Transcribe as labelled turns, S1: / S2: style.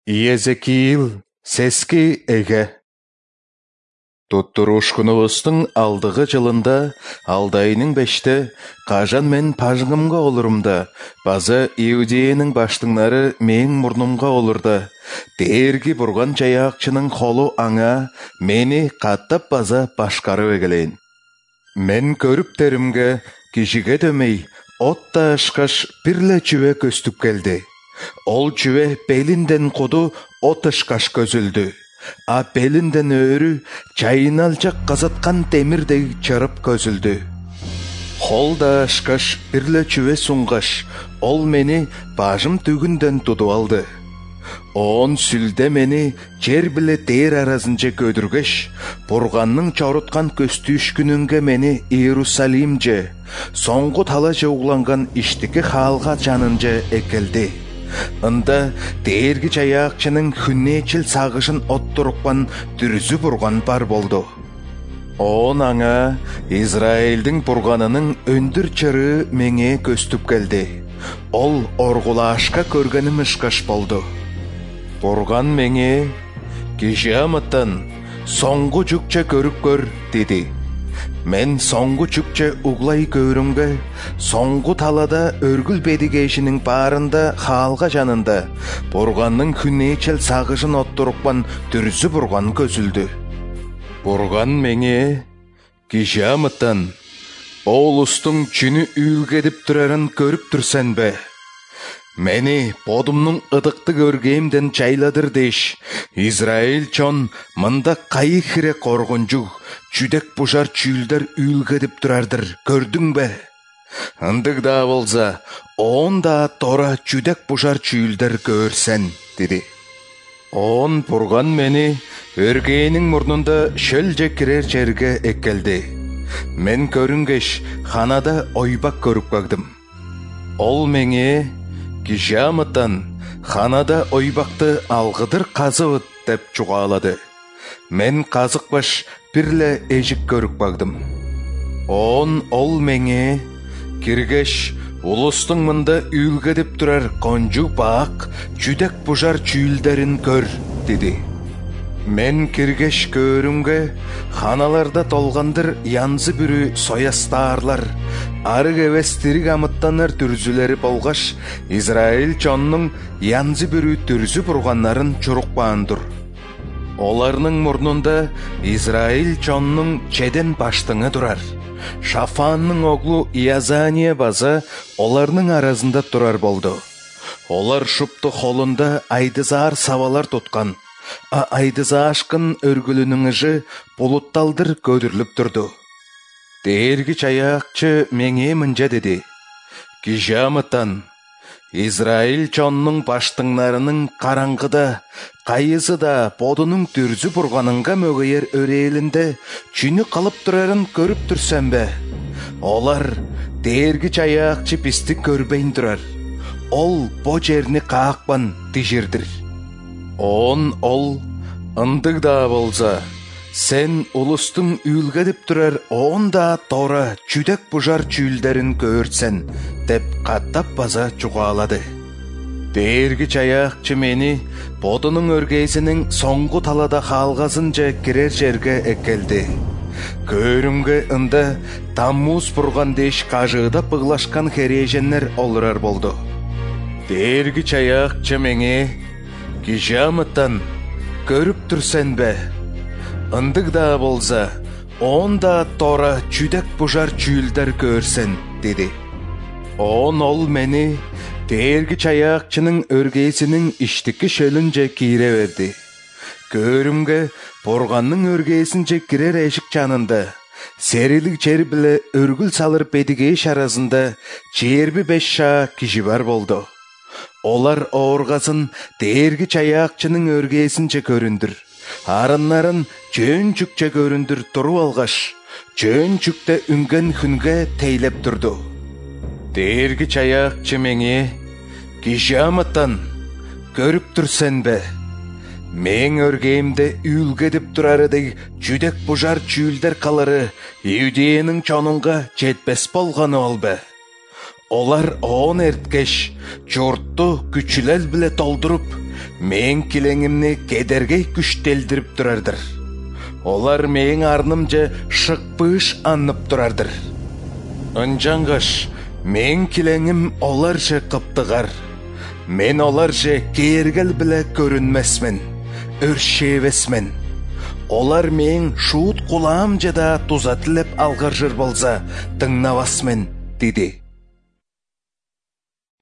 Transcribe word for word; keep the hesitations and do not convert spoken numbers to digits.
S1: Иезекиил сески эге. Туттурушкунубуздун алдыгы жылында алдайының беште кажан мен пажгымга олурумда, база Иудеянын баштыңнары мен мурнумга олурда, дээрги бурган чаяакчынын колу аңа мени каттап база башкарып эгелейин. Мен көрүп теримге кишиге дөмей отта ашкаш бирле чүбе көстүп келди. Ол чүбе белинден куду отышкаш көзүлдү. А белинден өрү чайыналжак казаткан темирдей чырып көзүлдү. Холда ашкаш бирле чүбе сунгаш, ол мени бажым түгүндөн тутуп алды. Он сүлде мени жер биле дер арасынча көдүргеш, бурганның чоруткан көстүүшкүнүнгө мени Иерусалимже, соңгу талажа угланган иштики хаалга жанынча экелди. Ында дээрги чаяакчынын хүннечил сагышын оттурукпан дүрүзү бурган бар болду. Он аңа Израилдин бурганынын өндүр чырыы меңе көстүп келди. Ол оргулаашка көргөнүм ышкаш болду. Бурган меңе кишиамыттан соңгу жүкче көрүп көр деди. Мен соңгу жүкче углай көрүмгө, соңгу талада өргүл бедигешинин баарында хаалга жанында бурганның хүннечил сагышын оттурукпан дүрүзү бурган көзүлдү. Бурган меңе кишиамыттан олустун чүнү үлгедип турарын көрүп турсанбы? Мени бодумнун ыдыкты көргемден чайладыр деш, Израиль чон мында кайы хире коргонжуг, чүдек бушар чүүлдер үлгедип турардыр, көрдүң бе? Ындык да болса, он да тора чүдек бушар чүүлдер көрсен, деди. Он бурган мени өргейнин мурнунда шөлже кирер жерге эккелди. Мен көрүнгеш, ханада ойбак көрүп кагдым. Ол меңе кишиамыттан ханада ойбакты алгыдыр казыбыт деп чугаалады. Мен казыкпаш бирле эжик көрүп багдым. Он ол меңе киргеш улустун мында үлгедип турар конжу баак чүдек бужар чүүлдерин көр, деди. Мен киргеш көрүмгө ханаларда толгандыр янзы бүрү соястаарлар, арык эвес тирик амыттанар түрзүлери болгаш Израиль чоннун янзы бүрү түрзү бурганнарын чурукпаандыр. Оларның мурнунда Израиль чоннун чеден баштыңы турар. Шафанның оглу Иазания база оларның арасында турар болду. Олар шупту холунда айдызаар сабалар туткан. А айдызаашкын өргүлүнүн ыжы булутталдыр көдүрлүп турду. Дээрги чаяакчы меңе мынча деди. Кишиамыттан Израиль чоннун баштыңнарынын караңгыда, кайысы да бодунун түрзү бурганынга мөгөйер өрээлинде чүнү калып турарын көрүп турсанбы? Олар дээрги чаяакчы бизди көрбейн турар. Ол бо жерни каакпан тижирдир. Он ол ындык да болса, сен улустун үлгедип турар он да тора чүдек бужар чүүлдерин көрсен, деп каттап база чугаалады. Дээрги чаяакчы мени бодунун өргейсинин соңгу талада хаалгасынча кирер жерге экелди. Көрүмгө ында Таммуз бурган деш кажыыда пыглашкан хереженнер олурар болду. Дээрги чаяакчы меңе кишиамыттан көрүп турсанбы? Ындык да болса, он да тора чүдек бужар чүүлдер көрсен, деди. Он ол мени дээрги чаяакчынын өргейсинин иштики шөлүнчө кире берди. Көрүмгө бурганның өргейсинче кирер эшик жанында серилик жер биле өргүл салыр бедигеш арасында жыйырма беш шаа киши бар болду. Олар ооргасын дээрги чаяакчынын өргейсинче көрүндүр. Арыннарын жөн жүкче көрүндүр туруп алгаш, жөн жүкте үнген хүнге тейлеп турду. Дээрги чаяакчы меңе кишиамыттан көрүп турсанбы? Мен өргейимде үлгедип турарыдай чүдек бужар чүүлдер калары Иудеянын чонунга жетпес болгону болбу? Олар он эрткеш журтту күчүлел биле толдуруп, мен килеңимни кедергей күштелдирип турардыр. Олар мен арнымжа шықпыш аннып турардыр. Ынжаңғаш, мен килеңим оларжа қыптығар. Мен оларжа кергел біле көрінмесмен, өршевесмен. Олар мен шуут кулаам жада тузатылып алғаржыр болса, тыңнавасмен, диди.